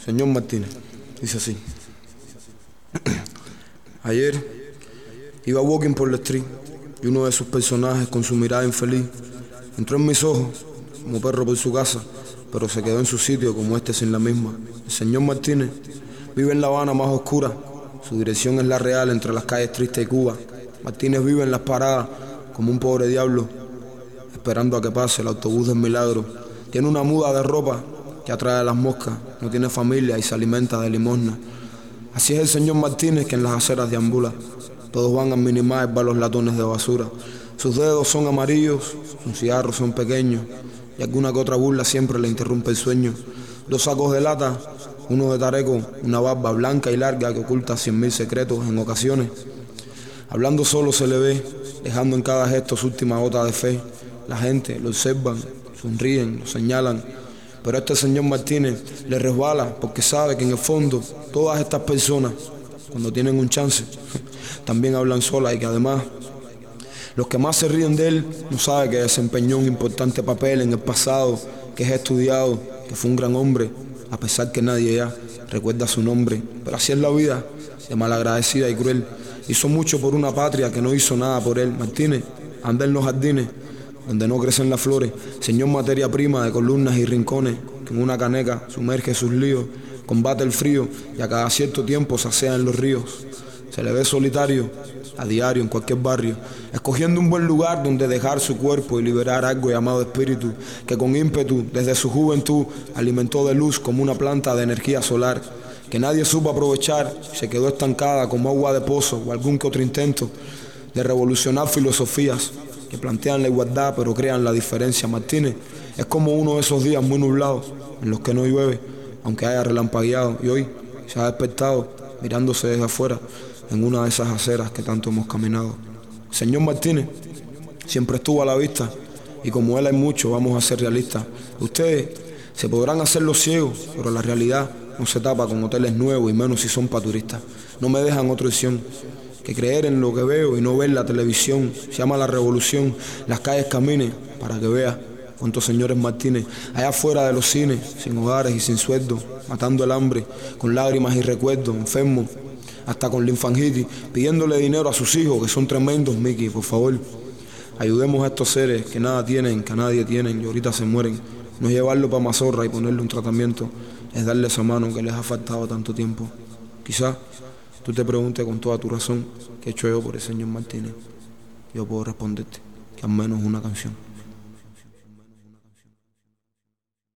Señor Martínez, dice así. Ayer iba walking por la street y uno de sus personajes, con su mirada infeliz, entró en mis ojos como perro por su casa, pero se quedó en su sitio como este sin la misma. El señor Martínez vive en La Habana más oscura, su dirección es la Real, entre las calles tristes y Cuba. Martínez vive en las paradas como un pobre diablo, esperando a que pase el autobús del milagro. Tiene una muda de ropa que atrae a las moscas, no tiene familia y se alimenta de limosna. Así es el señor Martínez, que en las aceras deambula. Todos van a minimar los latones de basura. Sus dedos son amarillos, sus cigarros son pequeños, y alguna que otra burla siempre le interrumpe el sueño. 2 sacos de lata, uno de tareco, una barba blanca y larga que oculta 100.000 secretos en ocasiones. Hablando solo se le ve, dejando en cada gesto su última gota de fe. La gente lo observan, sonríen, lo señalan, pero a este señor Martínez le resbala porque sabe que en el fondo todas estas personas, cuando tienen un chance, también hablan solas, y que además los que más se ríen de él no saben que desempeñó un importante papel en el pasado, que es estudiado, que fue un gran hombre, a pesar que nadie ya recuerda su nombre. Pero así es la vida, de malagradecida y cruel. Hizo mucho por una patria que no hizo nada por él. Martínez anda en los jardines donde no crecen las flores, señor materia prima de columnas y rincones, que en una caneca sumerge sus líos, combate el frío y a cada cierto tiempo sasea en los ríos. Se le ve solitario, a diario en cualquier barrio, escogiendo un buen lugar donde dejar su cuerpo y liberar algo llamado espíritu, que con ímpetu desde su juventud alimentó de luz como una planta de energía solar, que nadie supo aprovechar y se quedó estancada como agua de pozo o algún que otro intento de revolucionar filosofías que plantean la igualdad pero crean la diferencia. Martínez es como uno de esos días muy nublados en los que no llueve, aunque haya relampagueado, y hoy se ha despertado mirándose desde afuera en una de esas aceras que tanto hemos caminado. El señor Martínez siempre estuvo a la vista, y como él hay muchos, vamos a ser realistas. Ustedes se podrán hacer los ciegos, pero la realidad no se tapa con hoteles nuevos, y menos si son para turistas. No me dejan otra opción que creer en lo que veo y no ver la televisión. Se llama la revolución. Las calles caminen para que vea cuántos señores Martínez allá afuera de los cines, sin hogares y sin sueldo, matando el hambre, con lágrimas y recuerdos, enfermos, hasta con linfangitis, pidiéndole dinero a sus hijos, que son tremendos. Mickey, por favor, ayudemos a estos seres que nada tienen, que a nadie tienen y ahorita se mueren. No es llevarlo para Mazorra y ponerle un tratamiento, es darle esa mano que les ha faltado tanto tiempo. Quizás tú te preguntes con toda tu razón, ¿qué he hecho yo por el señor Martínez? Yo puedo responderte que al menos una canción.